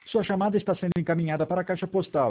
Sua chamada está sendo encaminhada para a caixa postal